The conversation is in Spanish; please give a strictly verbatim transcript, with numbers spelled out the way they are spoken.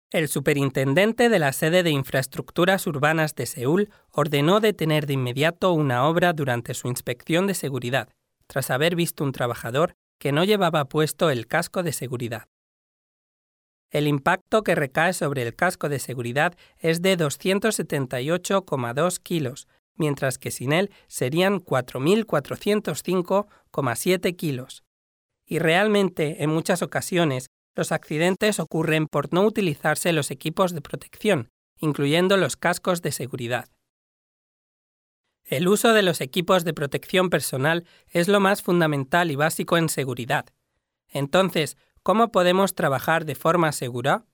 El superintendente de la sede de infraestructuras urbanas de Seúl ordenó detener de inmediato una obra durante su inspección de seguridad, tras haber visto un trabajador que no llevaba puesto el casco de seguridad. El impacto que recae sobre el casco de seguridad es de doscientos setenta y ocho coma dos kilos, mientras que sin él serían cuatro mil cuatrocientos cinco coma siete kilos. Y realmente, en muchas ocasiones, los accidentes ocurren por no utilizarse los equipos de protección, incluyendo los cascos de seguridad. El uso de los equipos de protección personal es lo más fundamental y básico en seguridad. Entonces, ¿cómo podemos trabajar de forma segura?